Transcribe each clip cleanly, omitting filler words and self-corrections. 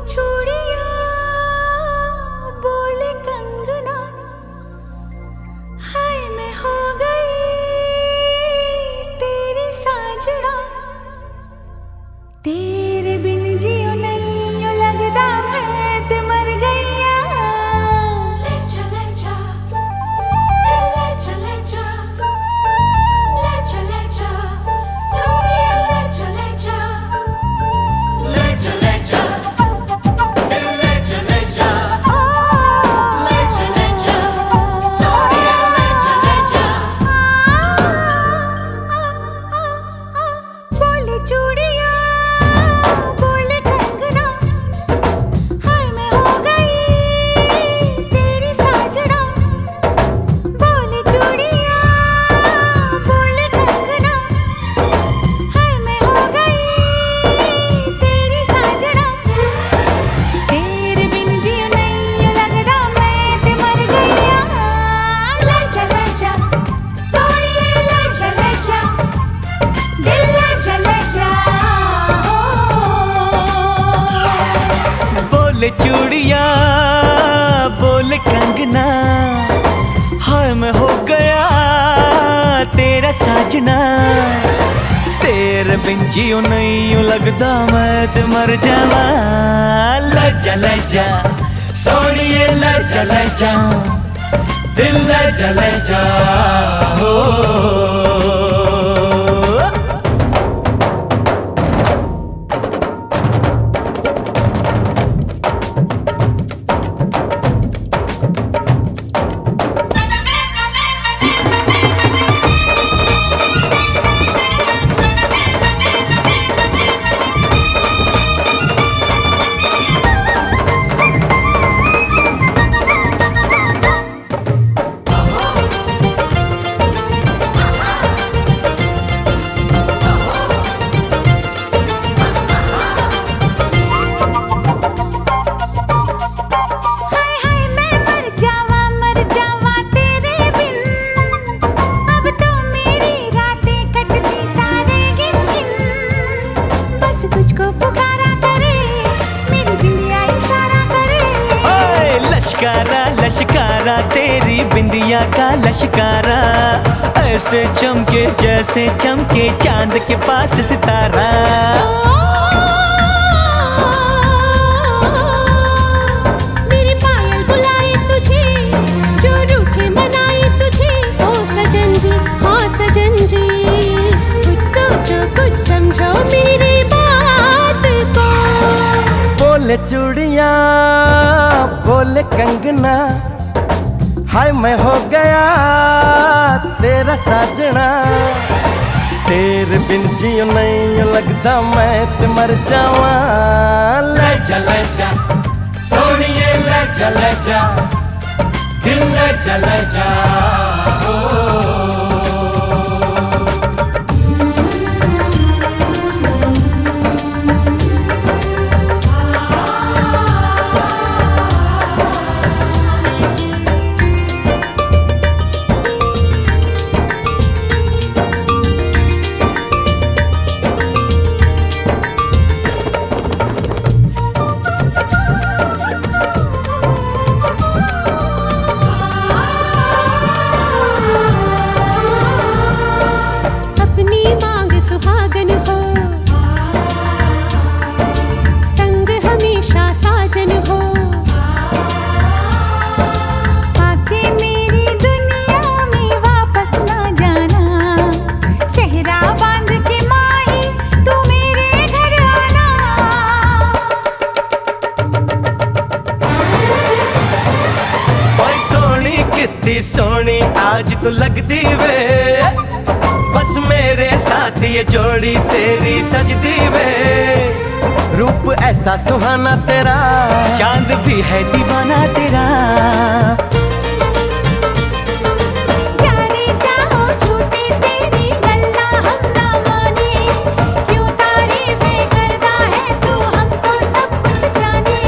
चूड़ियां बोले कंगना, हाय मैं हो गई तेरी साजना, तेरे बिन जियो नहीं यो लगदा मैं ते मर गईया। ले चले जा, ले चले जा, ले चले जा, सोनिया ले चले जा, ले चले जा, ले चले जा, ले चले जा, सोनिया ले चले जा। बोले चूड़ियां बोले कंगना, हाय मैं हो गई तेरी साजना, बोले चूड़ियां बोले कंगना, हाय मैं हो गई तेरी साजना, तेरे बिन जियो नहीं यो लगदा मैं ते मर गईया। ले चले जा सोनिए ले चले जा, दिल ले चले जा। बोले चूड़िया बोले कंगना, हाय मैं हो गया तेरा साजना, तेरे बिन जियो नहीं यूं लगदा मैं ते मर जावा। ले जा सोनिए ले जा, दिल ले जा हो। हाय हाय मैं मर जावा तेरे बिन, अब तो मेरी रातें कटती तारे गिन गिन, बस तुझको पुकारा करे मेरी दिलिया इशारा करे। ओए लश्कारा लश्कारा तेरी बिंदिया का लश्कारा, ऐसे चमके जैसे चमके चांद के पास सितारा। मेरी पायल बुलाए तुझे, जो रूठे मनाए तुझे, ओ सजन जी हाँ सजन जी, कुछ सोचो कुछ समझो मेरी बात को। बोले चूड़िया बोले कंगना, हाय मैं हो गया तेरा साजना, तेरे बिन जियो नहीं लगदा मैं ते मर जावा। ले जा सोनिए ले जा, दिल ले जा ओ। अपनी मांग सुहागन हो, संग हमेशा साजन हो, आके मेरी दुनिया में वापस ना जाना, सेहरा बांध के माही तू मेरे घर आना। ओए सोनी कितनी सोनी आज तू लगदी वे, बस मेरे साथ ये जोड़ी तेरी सजदी वे। रूप ऐसा सुहाना तेरा, चांद भी है दीवाना तेरा। जाने चाहो झूठी तेरी गल्ला हम ना माने, क्यों तारीफें करता है तू हमको सब कुछ जाने।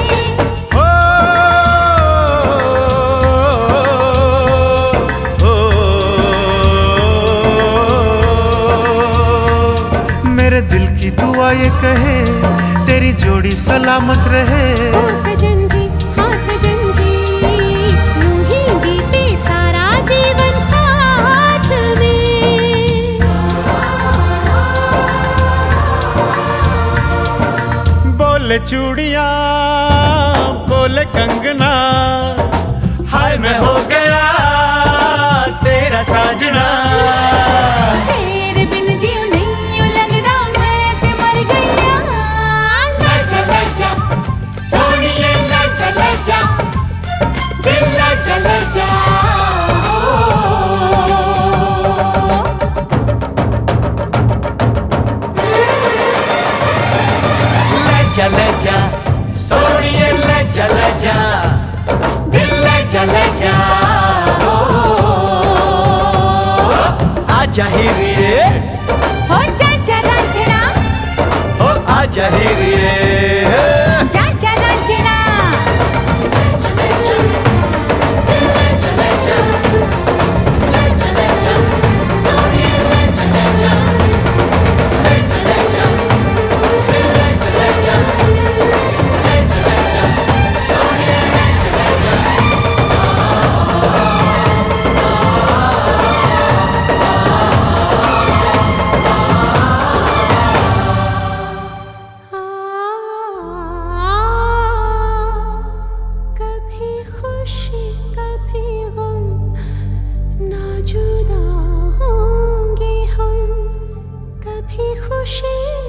मेरे दिल की दुआ ये कहे, तेरी जोड़ी सलामत रहे। ओ सजन जी, हाँ सजन जी, यूं ही बीते सारा जीवन साथ में। बोले चूड़िया बोले कंगना, हाय मैं हो गया तेरा साजना। तेरे बिन जीव नहीं यूं लगदा मैं ते मर गईया। लजा लजा सोनिए लजा लजा, दिल लजा लजा। लजा लजा सोनिए लजा लजा, दिल लजा लजा। आजा हीरिए हो जा जरा जरा, ओ आजा हीरिए, जा जरा जरा। कभी खुशी कभी गम, ना जुदा होंगे हम। कभी खुशी